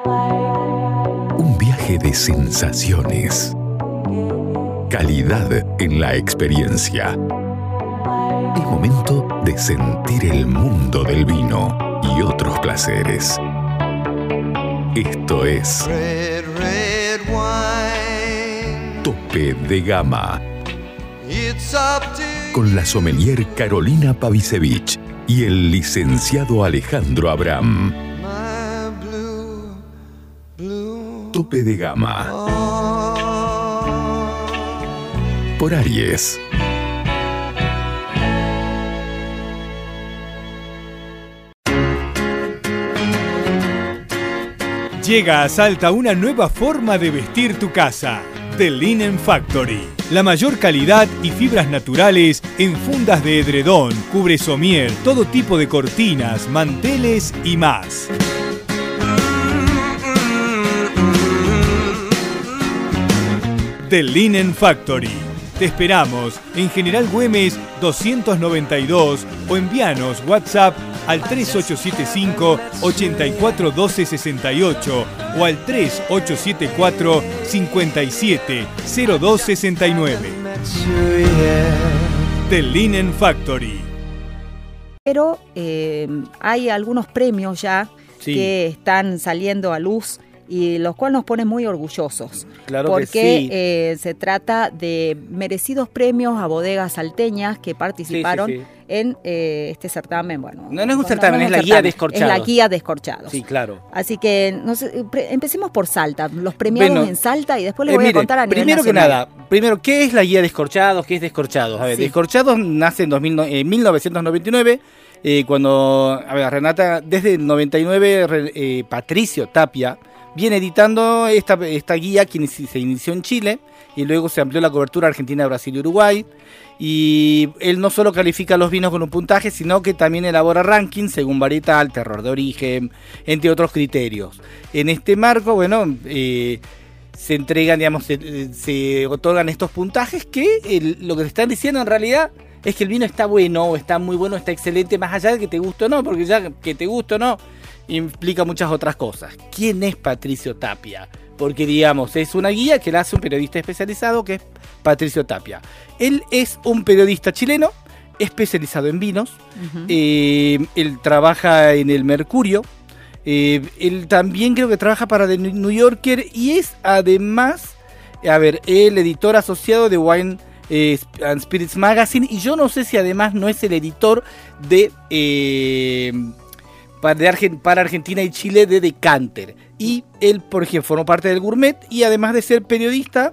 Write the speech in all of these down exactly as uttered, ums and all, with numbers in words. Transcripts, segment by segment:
Un viaje de sensaciones. Calidad en la experiencia. Es momento de sentir el mundo del vino y otros placeres. Esto es Red, red wine. Tope de Gama. It's up to Con la sommelier Carolina Pavisevich y el licenciado Alejandro Abraham. my blue, blue. Tope de Gama. Oh. Por Aries. Llega a Salta una nueva forma de vestir tu casa. The Linen Factory. La mayor calidad y fibras naturales en fundas de edredón, cubre somier, todo tipo de cortinas, manteles y más. The Linen Factory. Te esperamos en General Güemes doscientos noventa y dos o envíanos WhatsApp al tres ocho siete cinco, ocho cuatro uno dos seis ocho o al tres ocho siete cuatro, cinco siete cero dos seis nueve. The Linen Factory. Pero eh, hay algunos premios ya Sí. que están saliendo a luz y los cuales nos ponen muy orgullosos. Claro porque que sí. eh, se trata de merecidos premios a bodegas salteñas que participaron Sí, sí, sí. en eh, este certamen. Bueno, No, no es un certamen, es la guía de Es Descorchados. la guía de Descorchados. Sí, claro. Así que no sé, pre- empecemos por Salta, los premiados Bueno, en Salta y después les Eh, voy mire, a contar a nivel primero que nacional. nada, primero, ¿qué es la guía Descorchados? ¿Qué es Descorchados? A ver, Sí. Descorchados nace en, dos mil, no- en mil novecientos noventa y nueve, eh, cuando, a ver, Renata, desde el noventa y nueve, re- eh, Patricio Tapia viene editando esta, esta guía que inici- se inició en Chile y luego se amplió la cobertura a Argentina, Brasil y Uruguay. Y él no solo califica los vinos con un puntaje, sino que también elabora rankings según varietal, terror de origen, entre otros criterios. En este marco, bueno, eh, se entregan, digamos, se, se otorgan estos puntajes que el- lo que te están diciendo en realidad es que el vino está bueno, o está muy bueno, está excelente, más allá de que te guste o no, porque ya que te guste o no implica muchas otras cosas. ¿Quién es Patricio Tapia? Porque, digamos, es una guía que la hace un periodista especializado que es Patricio Tapia. Él es un periodista chileno especializado en vinos. Ujú. Eh, él trabaja en el Mercurio. Eh, él también creo que trabaja para The New Yorker y es además, a ver, el editor asociado de Wine eh, and Spirits Magazine. Y yo no sé si además no es el editor de... Eh, para, de Argen- para Argentina y Chile de Decanter. Y él, por ejemplo, formó parte del Gourmet y además de ser periodista,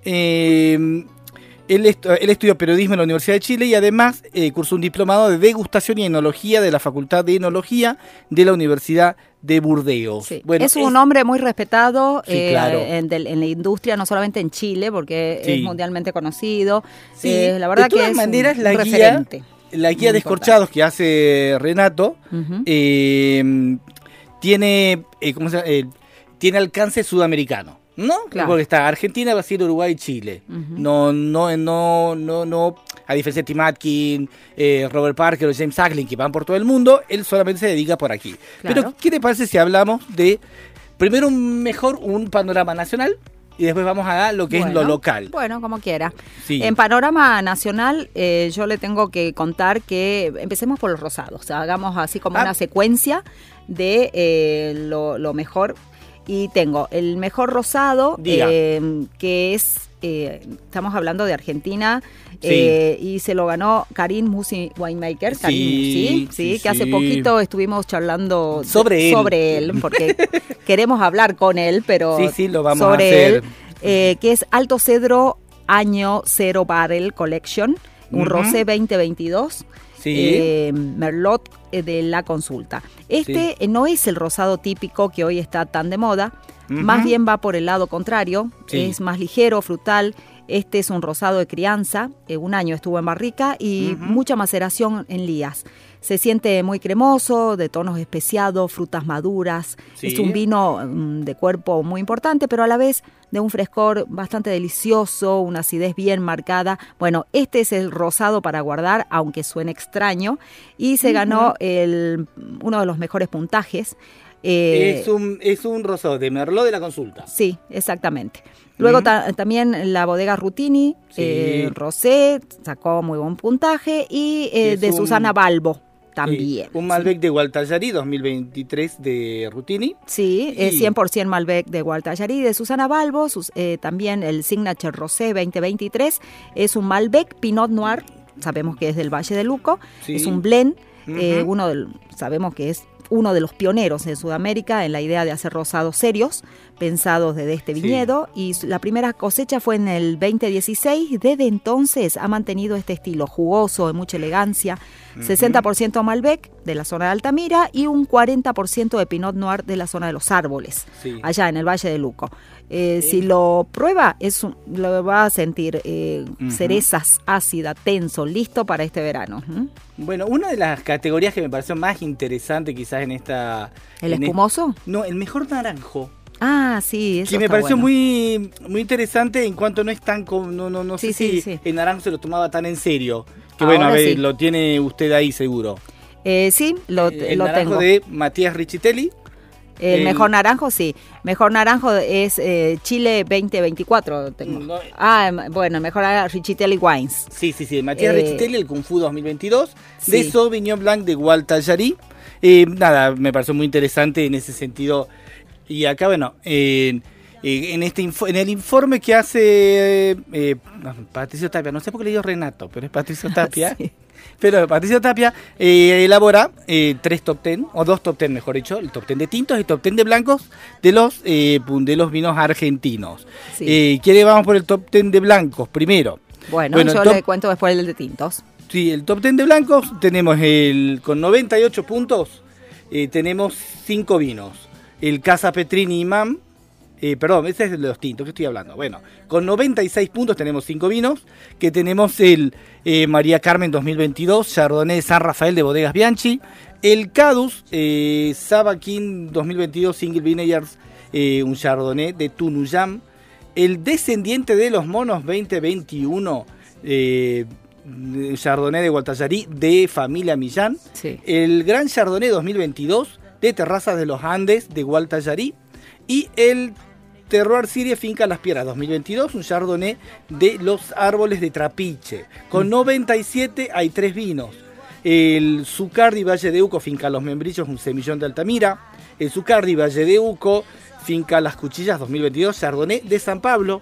eh, él, estu- él estudió periodismo en la Universidad de Chile y además eh, cursó un diplomado de degustación y enología de la Facultad de Enología de la Universidad de Burdeos. Sí. Bueno, es un hombre muy respetado Sí, eh, claro. en, del- en la industria, no solamente en Chile, porque Sí. es mundialmente conocido. Sí, Eh, la verdad de todas que es maneras, un, la un guía- referente. La guía Muy Descorchados que hace Renato Ujú. eh, tiene, eh, ¿cómo se llama? Eh, tiene alcance sudamericano, ¿no? Claro. Porque está Argentina, Brasil, Uruguay y Chile. Ujú. No, no, no, no, no, a diferencia de Tim Atkin, eh, Robert Parker o James Acklin, que van por todo el mundo, él solamente se dedica por aquí. Claro. Pero, ¿qué te parece si hablamos de, primero, un mejor un panorama nacional y después vamos a lo que es Bueno, lo local? Bueno, como quiera. Sí. En panorama nacional, eh, yo le tengo que contar que empecemos por los rosados. O sea, hagamos así como Ah. una secuencia de eh, lo, lo mejor. Y tengo el mejor rosado, Diga. eh, que es, eh, estamos hablando de Argentina, Sí. eh, y se lo ganó Karim Musi Winemaker. Sí, Karim, sí, sí, sí, que hace sí. poquito estuvimos charlando de- Sobre él. sobre él, porque queremos hablar con él, pero Sí, sí, lo vamos sobre a hacer. él, eh, que es Alto Cedro Año Cero Barrel Collection, un Ujú. rosé veinte veintidós. Sí. eh, Merlot eh, de la Consulta. Este eh, no es el rosado típico que hoy está tan de moda, Ujú. más bien va por el lado contrario, Sí. es más ligero, frutal. Este es un rosado de crianza, eh, un año estuvo en barrica y Ujú. mucha maceración en lías. Se siente muy cremoso, de tonos especiados, frutas maduras. Sí. Es un vino mm, de cuerpo muy importante, pero a la vez de un frescor bastante delicioso, una acidez bien marcada. Bueno, este es el rosado para guardar, aunque suene extraño, y se ganó el, uno de los mejores puntajes. Eh, es, un, es un rosado de Merlot de la Consulta. Sí, exactamente. Luego Ujú. ta- también la bodega Rutini, Sí. eh, Rosé, sacó muy buen puntaje, y eh, Es de un- Susana Balbo también. Sí, un Malbec de Gualtallarí dos mil veintitrés de Rutini. Sí, Y- eh, cien por ciento Malbec de Gualtallarí, de Susana Balbo. Sus- eh, también el Signature Rosé veinte veintitrés es un Malbec Pinot Noir, sabemos que es del Valle de Luco, Sí. es un blend, eh, Ujú. uno del, sabemos que es uno de los pioneros en Sudamérica en la idea de hacer rosados serios, pensados desde este Sí. viñedo, y su- la primera cosecha fue en el veinte dieciséis. Desde entonces ha mantenido este estilo jugoso, de mucha elegancia, sesenta por ciento Malbec de la zona de Altamira y un cuarenta por ciento de Pinot Noir de la zona de los Árboles, Sí. allá en el Valle de Luco. Eh, Sí. Si lo prueba, es un- lo va a sentir eh, Ujú. cerezas, ácida, tenso, listo para este verano. ¿Mm? Bueno, una de las categorías que me pareció más interesante quizás en esta... ¿El en espumoso? est- no, el mejor naranjo. Ah, sí, eso Que me está pareció bueno. muy muy interesante en cuanto no es tan... com- No, no, no Sí, sé sí, si sí. el naranjo se lo tomaba tan en serio. Que Ahora bueno, a ver, sí. lo tiene usted ahí seguro. Eh, sí, lo, Eh, el lo naranjo tengo. de Matías Richitelli. El el- mejor naranjo, sí. Mejor naranjo es eh, Chile veinte veinticuatro. Tengo. No. Ah, em, bueno, el mejor era Richitelli Wines. Sí, sí, sí, Matías Eh, Richitelli, el Kung Fu dos mil veintidós, sí. de Sauvignon Blanc de Gualtallarí. Eh, nada, me pareció muy interesante en ese sentido. Y acá, bueno, eh, eh, en este info- en el informe que hace eh, Patricio Tapia, no sé por qué le digo Renato, pero es Patricio Tapia. Sí. Pero Patricio Tapia eh, elabora eh, tres top ten, o dos top ten mejor dicho, el top ten de tintos y el top ten de blancos de los, eh, de los vinos argentinos. Sí. Eh, ¿Quiere vamos por el top ten de blancos primero? Bueno, Bueno, yo top- le cuento después el de tintos. Sí, el top ten de blancos tenemos el con noventa y ocho puntos, eh, tenemos cinco vinos. El Casa Petrini Imam, eh, perdón, ese es de los tintos que estoy hablando. Bueno, con noventa y seis puntos tenemos cinco vinos, que tenemos el eh, María Carmen dos mil veintidós, Chardonnay de San Rafael de Bodegas Bianchi, el Cadus eh, Sabaquín dos mil veintidós Single Vineyards, eh, un Chardonnay de Tunuyam, el Descendiente de los Monos veinte veintiuno, eh, Chardonnay de Gualtallarí de Familia Millán, Sí. el Gran Chardonnay dos mil veintidós de Terrazas de los Andes de Gualtallarí y el Terroir Sirie Finca Las Piedras dos mil veintidós, un Chardonnay de los Árboles de Trapiche. Con noventa y siete hay tres vinos. El Zucardi Valle de Uco Finca Los Membrillos, un semillón de Altamira. El Zucardi Valle de Uco Finca Las Cuchillas dos mil veintidós, Chardonnay de San Pablo.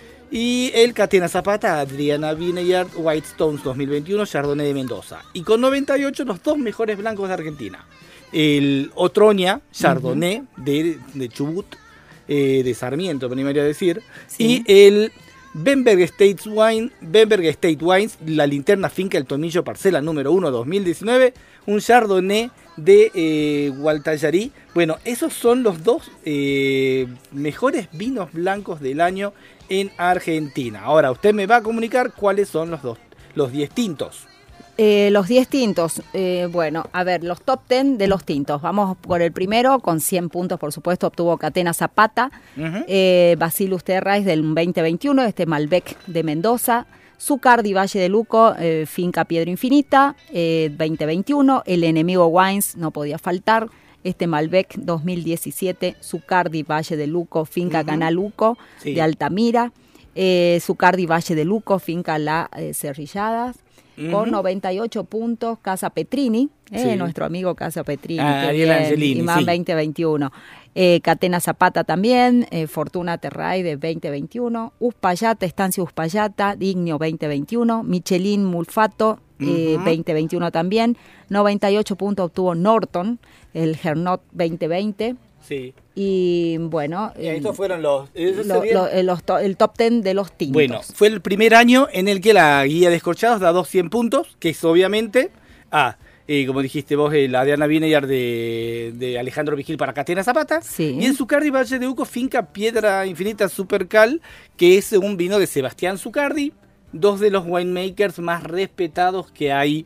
Y el Catena Zapata Adriana Vineyard White Stones dos mil veintiuno, Chardonnay de Mendoza. Y con noventa y ocho los dos mejores blancos de Argentina. El Otroña Chardonnay de, de Chubut, eh, de Sarmiento, me animaría a decir. Sí. Y el Bemberg State Wine, Bemberg State Wines, la Linterna Finca El Tomillo Parcela número uno dos mil diecinueve, un Chardonnay de eh, Gualtallarí. Bueno, esos son los dos eh, mejores vinos blancos del año en Argentina. Ahora, usted me va a comunicar cuáles son los dos, los diez tintos. Eh, los diez tintos, eh, bueno, a ver, los top diez de los tintos. Vamos por el primero, con cien puntos, por supuesto, obtuvo Catena Zapata. Ujú. eh, Bacillus Terrais del veinte veintiuno, este Malbec de Mendoza. Zucardi Valle de Luco, eh, Finca Piedra Infinita, eh, veinte veintiuno. El Enemigo Wines, no podía faltar. Este Malbec dos mil diecisiete, Zucardi Valle de Luco, Finca Ujú. Canal Luco, Sí. de Altamira. Eh, Zucardi Valle de Luco, Finca La eh, Cerrilladas. Con Ujú. noventa y ocho puntos, Casa Petrini, eh, Sí. nuestro amigo Casa Petrini, Ah, qué Ariel bien, Angelini, Imán sí. veinte veintiuno. Eh, Catena Zapata también, eh, Fortuna Terray de veinte veintiuno, Uspallata, Estancia Uspallata, Dignio veinte veintiuno, Michelin Mulfato eh, Ujú. veinte veintiuno también, noventa y ocho puntos obtuvo Norton, el Gernot veinte veinte, Sí. y bueno, Y eh, estos fueron los... esos lo- serían- lo- eh, los to- el top diez de los tintos. Bueno, fue el primer año en el que la guía de escorchados da doscientos puntos, que es obviamente, ah, eh, como dijiste vos, eh, la Diana Vineyard de, de Alejandro Vigil para Catena Zapata, Sí. y en Zucardi Valle de Uco, Finca Piedra Infinita Supercal, que es un vino de Sebastián Zucardi, dos de los winemakers más respetados que hay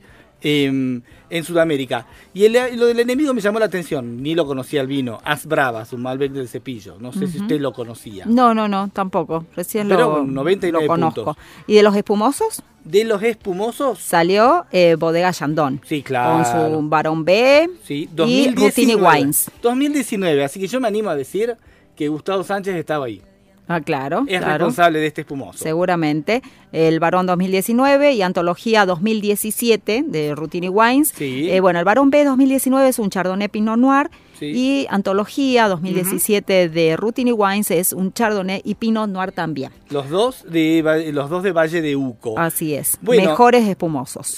eh, en Sudamérica. Y el, lo del enemigo me llamó la atención, ni lo conocía el vino. As Bravas, un Malbec del cepillo. No sé uh-huh. si usted lo conocía. No, no, no, tampoco. Recién Pero lo, noventa y nueve lo conozco. puntos. ¿Y de los espumosos? De los espumosos salió eh, Bodega Chandon. Sí, claro. Con su Barón B sí, y Rutini Wines. dos mil diecinueve, así que yo me animo a decir que Gustavo Sánchez estaba ahí. Ah, claro. Es claro. responsable de este espumoso. Seguramente. El Barón dos mil diecinueve y Antología dos mil diecisiete de Rutini Wines. Sí. Eh, bueno, el Barón B dos mil diecinueve es un Chardonnay Pinot Noir. Sí. Y Antología dos mil diecisiete uh-huh. de Rutini Wines es un Chardonnay y Pinot Noir también. Los dos de, los dos de Valle de Uco. Así es. Bueno. Mejores espumosos.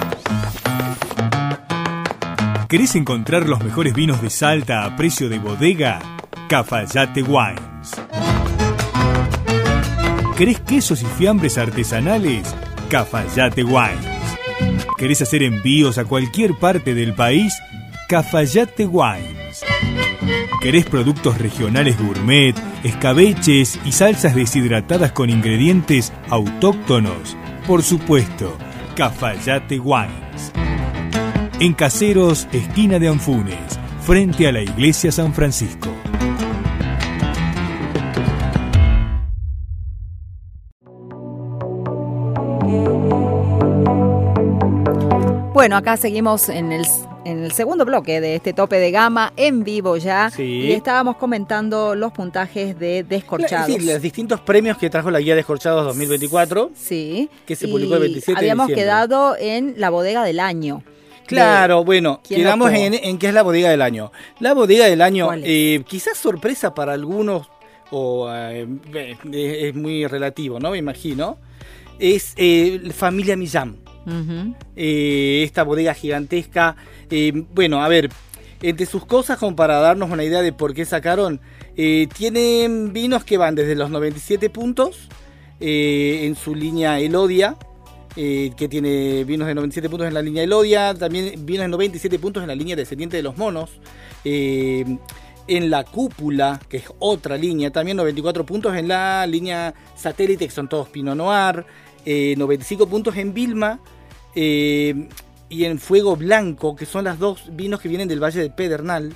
¿Querés encontrar los mejores vinos de Salta a precio de bodega? Cafayate Wines. ¿Querés quesos y fiambres artesanales? Cafayate Wines. ¿Querés hacer envíos a cualquier parte del país? Cafayate Wines. ¿Querés productos regionales gourmet, escabeches y salsas deshidratadas con ingredientes autóctonos? Por supuesto, Cafayate Wines. En Caseros, esquina de Anfunes, frente a la iglesia San Francisco. Bueno, acá seguimos en el, en el segundo bloque de este tope de gama en vivo ya. Sí. Y estábamos comentando los puntajes de Descorchados. Sí, los distintos premios que trajo la guía Descorchados dos mil veinticuatro. Sí. Que se publicó el veintisiete de habíamos diciembre. quedado en la bodega del año. Claro, bueno, quedamos en, en qué es la bodega del año. La bodega del año, eh, quizás sorpresa para algunos, o eh, es muy relativo, ¿no? Me imagino. Es eh, Familia Millán. Uh-huh. Eh, esta bodega gigantesca. Eh, bueno, a ver, entre sus cosas, como para darnos una idea de por qué sacaron, eh, tienen vinos que van desde los noventa y siete puntos eh, en su línea Elodia. Eh, que tiene vinos de noventa y siete puntos en la línea Elodia, también vinos de noventa y siete puntos en la línea Descendiente de los Monos, eh, en la Cúpula, que es otra línea, también noventa y cuatro puntos en la línea Satélite, que son todos Pinot Noir, eh, noventa y cinco puntos en Vilma, eh, y en Fuego Blanco, que son los dos vinos que vienen del Valle de Pedernal.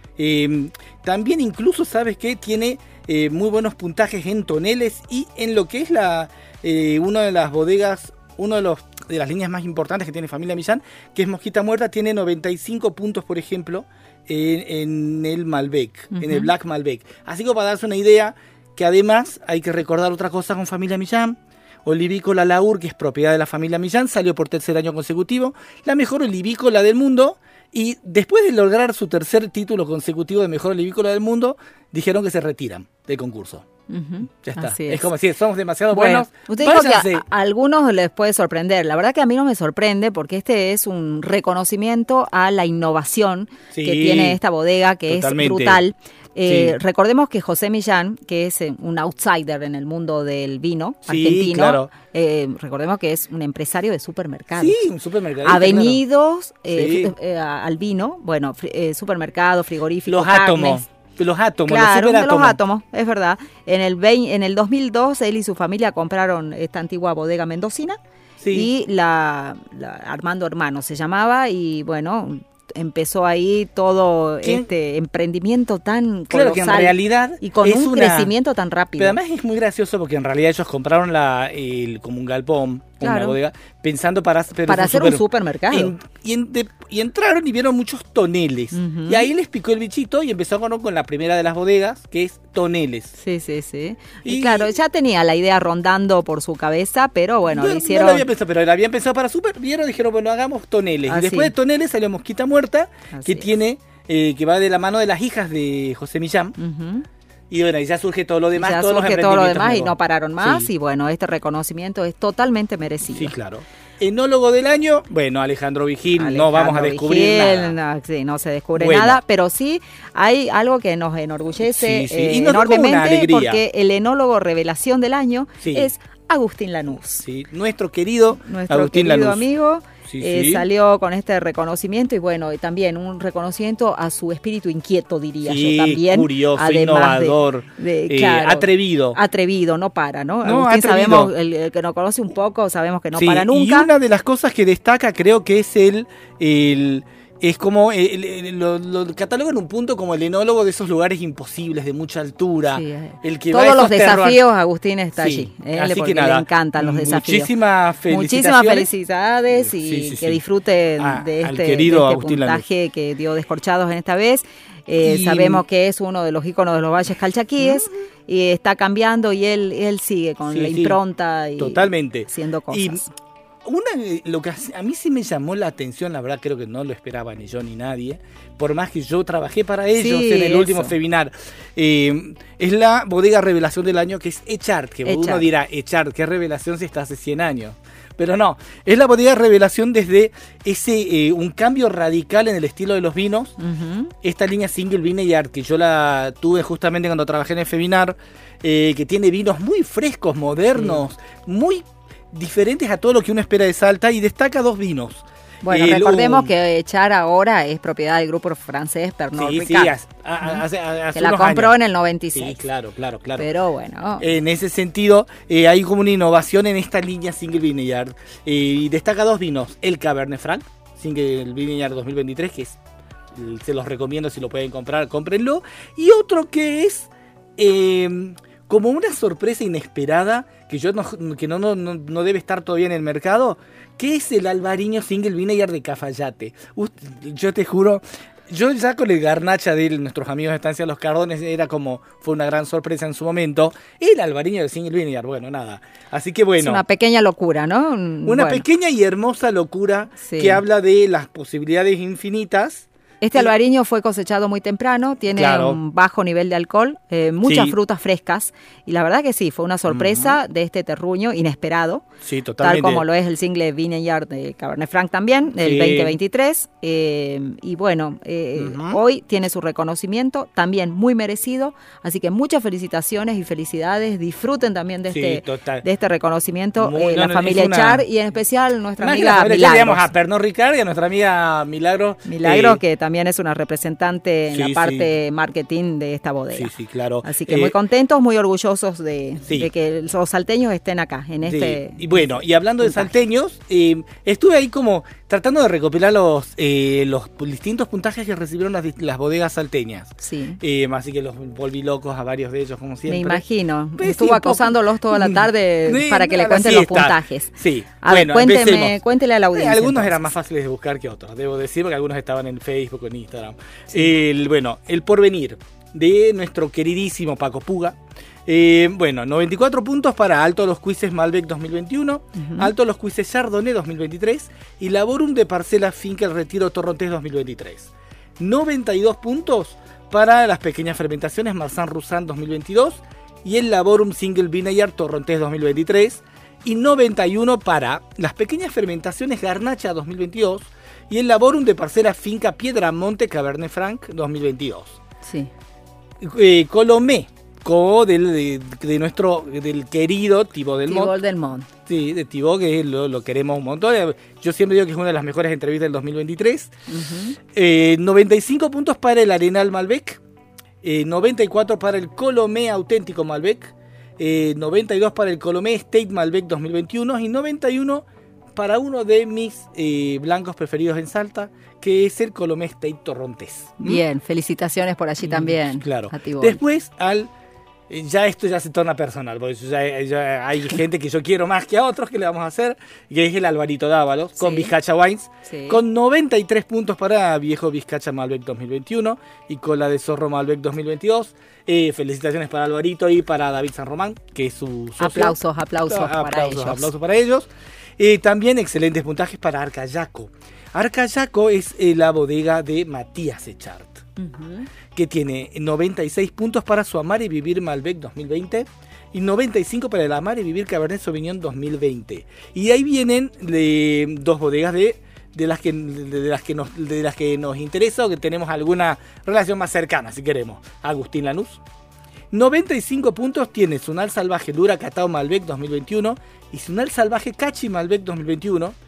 Eh, también incluso, ¿sabes qué? Tiene eh, muy buenos puntajes en toneles y en lo que es la eh, una de las bodegas, uno de los de las líneas más importantes que tiene Familia Millán, que es Mosquita Muerta, tiene noventa y cinco puntos, por ejemplo, en, en el Malbec, uh-huh. en el Black Malbec. Así que para darse una idea, que además hay que recordar otra cosa con Familia Millán. Olivícola Laur, que es propiedad de la Familia Millán, salió por tercer año consecutivo, la mejor olivícola del mundo, y después de lograr su tercer título consecutivo de mejor olivícola del mundo, dijeron que se retiran del concurso. Uh-huh. Ya está. Así es. Es como si somos demasiado bueno, buenos. Usted dijo que a, a algunos les puede sorprender. La verdad que a mí no me sorprende porque este es un reconocimiento a la innovación sí, que tiene esta bodega, que totalmente. Es brutal. Eh, sí. Recordemos que José Millán, que es un outsider en el mundo del vino sí, argentino, claro. eh, recordemos que es un empresario de supermercados. Sí, un supermercado. Ha venido eh, sí. fri- eh, al vino, bueno, fri- eh, supermercado, frigorífico, los carnes. átomos. Los átomos, claro, los de los átomos, es verdad. En el, veinte, en el dos mil dos, él y su familia compraron esta antigua bodega mendocina sí. y la, la Armando Hermano se llamaba y bueno, empezó ahí todo ¿Quién? este emprendimiento tan claro colosal que en realidad y con es un una... crecimiento tan rápido. Pero además es muy gracioso porque en realidad ellos compraron la el, como un galpón, claro. una bodega, pensando para, para hacer super... un supermercado. En, y, en, de, y entraron y vieron muchos toneles. Uh-huh. Y ahí les picó el bichito y empezaron con la primera de las bodegas, que es toneles. Sí, sí, sí. Y, y claro, ya tenía la idea rondando por su cabeza, pero bueno, no, le hicieron... No lo había pensado, pero la habían pensado para super, vieron y dijeron, bueno, hagamos toneles. Ah, y después sí. de toneles salió Mosquita Muerta, Así que es. tiene, eh, que va de la mano de las hijas de José Millán. Uh-huh. Y bueno, y ya surge todo lo demás, ya todos surge los todo lo demás nuevos. Y no pararon más. Sí. Y bueno, este reconocimiento es totalmente merecido. Sí, claro. Enólogo del año, bueno, Alejandro Vigil, Alejandro no vamos a descubrir Vigil, nada. No, sí, no se descubre bueno. nada, pero sí hay algo que nos enorgullece sí, sí. Eh, y nos enormemente, porque el enólogo revelación del año sí. es Agustín Lanús. Sí, nuestro querido nuestro Agustín querido Lanús. amigo. sí, eh, sí. salió con este reconocimiento y bueno, y también un reconocimiento a su espíritu inquieto, diría Sí, yo también. curioso, además innovador, de, de, eh, claro, atrevido. Atrevido, no para, ¿no? No, Agustín, atrevido. sabemos, el, el que nos conoce un poco, sabemos que no Sí, para y nunca. una de las cosas que destaca creo que es el... el es como, el, el- lo, lo cataloga en un punto como el enólogo de esos lugares imposibles, de mucha altura. Sí, eh. El que va a Todos los esos terror- desafíos, Agustín está Sí, allí, eh, así porque que nada, le encantan los desafíos. Muchísimas felicitaciones. Muchísimas felicidades y Sí, sí, que sí. disfruten Ah, de al este, querido de este Agustín Lanús. puntaje que dio Descorchados en esta vez. Eh, Y- sabemos que es uno de los íconos de los Valles Calchaquíes y está cambiando y él, él sigue con Sí, la sí, impronta y totalmente. haciendo cosas. Y una de- lo que a a mí sí me llamó la atención, la verdad creo que no lo esperaba ni yo ni nadie, por más que yo trabajé para ellos Sí, en el eso. último Febinar, eh, es la bodega revelación del año que es Echart, que uno Echart. dirá, Echart, qué revelación si está hace cien años. Pero no, es la bodega revelación desde ese eh, un cambio radical en el estilo de los vinos. Ujú. Esta línea Single Vineyard, que yo la tuve justamente cuando trabajé en el Febinar, eh, que tiene vinos muy frescos, modernos, muy diferentes a todo lo que uno espera de Salta, y destaca dos vinos. Bueno, El- recordemos un- que Echar ahora es propiedad del grupo francés Pernod Sí, sí, Ricard, hace, a- hace- a- hace que la unos compró años. en el noventa y seis. Sí, claro, claro, claro. Pero bueno, En ese sentido, eh, hay como una innovación en esta línea Single Vineyard. Eh, y destaca dos vinos. El Cabernet Franc, Single Vineyard dos mil veintitrés, que es, se los recomiendo si lo pueden comprar, cómprenlo. Y otro que es eh, como una sorpresa inesperada, que, yo no, que no, no, no, no debe estar todavía en el mercado, que es el Albariño Single Vineyard de Cafayate. Ust- yo te juro... Yo ya con el garnacha de nuestros amigos de Estancia Los Cardones era como, fue una gran sorpresa en su momento. El Albariño del Single Vineyard, bueno, nada. Así que es bueno, una pequeña locura, ¿no? una Bueno, pequeña y hermosa locura Sí. que habla de las posibilidades infinitas. Este y- albariño fue cosechado muy temprano, tiene Claro. un bajo nivel de alcohol, eh, muchas Sí. frutas frescas y la verdad que sí, fue una sorpresa de este terruño inesperado, Sí, tal totalmente. como lo es el single Vineyard de Cabernet Franc también, del Sí. veinte veintitrés. eh, y bueno, eh, Ujú. hoy tiene su reconocimiento, también muy merecido, así que muchas felicitaciones y felicidades, disfruten también de Sí, este, total. de este reconocimiento, Muy- eh, no, la no, familia es una- Echar y en especial nuestra Más que la amiga familia, ya digamos Milagros. a Pernod Ricard y a nuestra amiga Milagro. Milagro, eh, que también es una representante en Sí, la sí. parte marketing de esta bodega. Sí, sí, claro. Así que Eh, muy contentos, muy orgullosos de, sí. de que los salteños estén acá, en Sí, este... y bueno, y hablando de puntaje. salteños, eh, estuve ahí como tratando de recopilar los, eh, los distintos puntajes que recibieron las, las bodegas salteñas. Sí, Eh, así que los volví locos a varios de ellos, como siempre. me imagino. Pues sí, Estuvo un poco. acosándolos toda la tarde Sí, para que le la cuenten los siesta. puntajes. Sí, A ver, bueno, cuénteme, empecemos. cuéntele a la Eh, audiencia. algunos entonces. eran más fáciles de buscar que otros, debo decir, porque algunos estaban en Facebook o en Instagram. El, bueno, el porvenir de nuestro queridísimo Paco Puga. Eh, bueno, noventa y cuatro puntos para Alto Los Cuises Malbec dos mil veintiuno, Ujú. Alto Los Cuises Chardonnay dos mil veintitrés y Laborum de Parcela Finca El Retiro Torrontés dos mil veintitrés. noventa y dos puntos para las pequeñas fermentaciones Marsan Roussan dos mil veintidós y el Laborum Single Vineyard Torrontés dos mil veintitrés. Y noventa y uno para las pequeñas fermentaciones Garnacha dos mil veintidós y el Laborum de Parcela Finca Piedramonte Cabernet Franc dos mil veintidós. Sí. Eh, Colomé, co del, de, de nuestro, del querido Thibaut Delmont. Tibol del Mont. Sí, de Thibaut, que lo, lo queremos un montón. Yo siempre digo que es una de las mejores entrevistas del dos mil veintitrés. Ujú. Eh, noventa y cinco puntos para el Arenal Malbec. Eh, noventa y cuatro para el Colomé Auténtico Malbec. Eh, noventa y dos para el Colomé State Malbec dos mil veintiuno. Y noventa y uno para uno de mis eh, blancos preferidos en Salta, que es el Colomé State Torrontés. ¿Mm? Bien, felicitaciones por allí también. Claro. A Tibol. Después al... eh, Ya esto ya se torna personal, porque ya, ya hay gente que yo quiero más que a otros, que le vamos a hacer, que es el Alvarito Dávalos, con Sí. Vizcacha Wines, Sí. con noventa y tres puntos para Viejo Vizcacha Malbec dos mil veintiuno y Cola de Zorro Malbec dos mil veintidós. Eh, felicitaciones para Alvarito y para David San Román, que es su socio. Aplausos, aplausos Ah, para aplausos, ellos. aplausos para ellos. Eh, también excelentes puntajes para Arcayaco. Arcayaco es eh, la bodega de Matías Echart, Ujú. que tiene noventa y seis puntos para su Amar y Vivir Malbec dos mil veinte y noventa y cinco para el Amar y Vivir Cabernet Sauvignon dos mil veinte. Y ahí vienen eh, dos bodegas de, de, las que, de, las que nos, de las que nos interesa o que tenemos alguna relación más cercana, si queremos. Agustín Lanús. noventa y cinco puntos tiene Sunal Salvaje Lura Catao Malbec dos mil veintiuno y Sunal Salvaje Cachi Malbec dos mil veintiuno.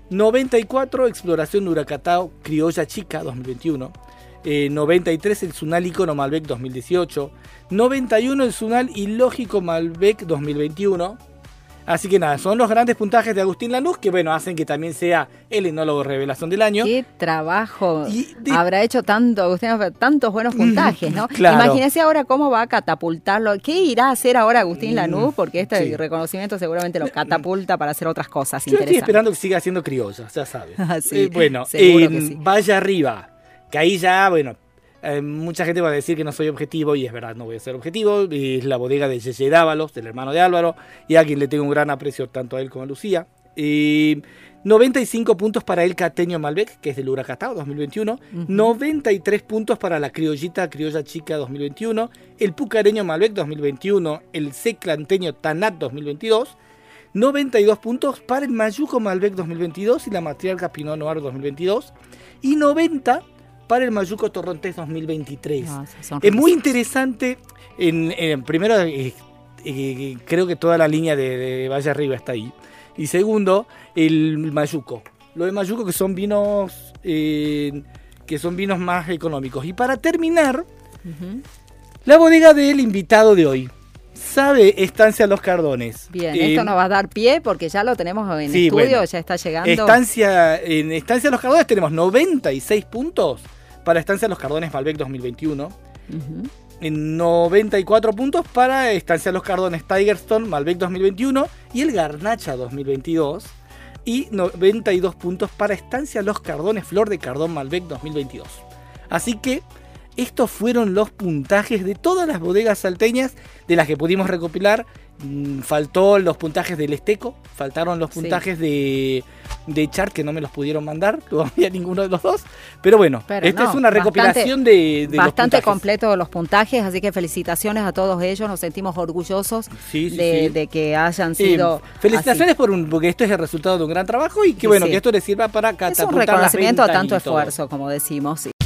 noventa y cuatro, Exploración de Uracatao Criolla Chica dos mil veintiuno. Eh, noventa y tres, el Zunal Icono Malbec dos mil dieciocho. noventa y uno, el Zunal Ilógico Malbec dos mil veintiuno. Así que nada, son los grandes puntajes de Agustín Lanús que, bueno, hacen que también sea el enólogo revelación del año. Qué trabajo Y de- habrá hecho tanto, Agustín, tantos buenos puntajes, ¿no? Claro. Imagínese ahora cómo va a catapultarlo. ¿Qué irá a hacer ahora Agustín Lanús? Porque este sí. reconocimiento seguramente lo catapulta para hacer otras cosas Yo estoy interesantes. esperando que siga haciendo criollas, ya sabes. Ah, sí, Eh, bueno, seguro en que sí. Valle Arriba, que ahí ya, bueno, eh, mucha gente va a decir que no soy objetivo, y es verdad, no voy a ser objetivo. Es la bodega de Yeye Dávalos, del hermano de Álvaro, y a quien le tengo un gran aprecio tanto a él como a Lucía. Eh, noventa y cinco puntos para el Cateño Malbec, que es del Uracatao dos mil veintiuno. Ujú. noventa y tres puntos para la Criollita Criolla Chica dos mil veintiuno. El Pucareño Malbec dos mil veintiuno. El Seclanteño Tanat dos mil veintidós. noventa y dos puntos para el Mayuco Malbec dos mil veintidós y la Matriarca Pinot Noir dos mil veintidós. Y noventa para el Mayuco Torrontés dos mil veintitrés. No, esos son Es muy riquísimos. interesante. En, en- primero, eh, eh, creo que toda la línea de, de Valle Arriba está ahí. Y segundo, el Mayuco. Lo de Mayuco, que son vinos eh, que son vinos más económicos. Y para terminar, Ujú. la bodega del invitado de hoy. Sabe Estancia Los Cardones. Bien, Eh, esto nos va a dar pie porque ya lo tenemos en sí, estudio, bueno. ya está llegando. Estancia, en Estancia Los Cardones tenemos noventa y seis puntos para Estancia Los Cardones Malbec dos mil veintiuno. Ujú. En noventa y cuatro puntos para Estancia Los Cardones Tigerstone Malbec dos mil veintiuno y el Garnacha dos mil veintidós. Y noventa y dos puntos para Estancia Los Cardones Flor de Cardón Malbec dos mil veintidós. Así que estos fueron los puntajes de todas las bodegas salteñas de las que pudimos recopilar. Mm, Faltó los puntajes del Esteco, faltaron los Sí. puntajes de, de Chart, que no me los pudieron mandar, todavía ninguno de los dos. Pero bueno, Pero esta no, es una recopilación de, de los Bastante puntajes. completo los puntajes, así que felicitaciones a todos ellos, nos sentimos orgullosos Sí, sí, de, sí. de que hayan Eh, sido felicitaciones por un, porque esto es el resultado de un gran trajo y que Sí, bueno, sí. que esto les sirva para así. Es un catapultar las reconocimiento a ventas tanto y todo. esfuerzo, como decimos. Sí.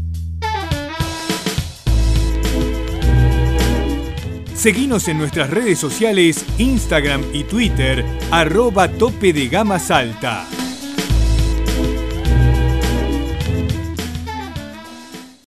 Seguinos en nuestras redes sociales, Instagram y Twitter, arroba Tope de Gama Salta.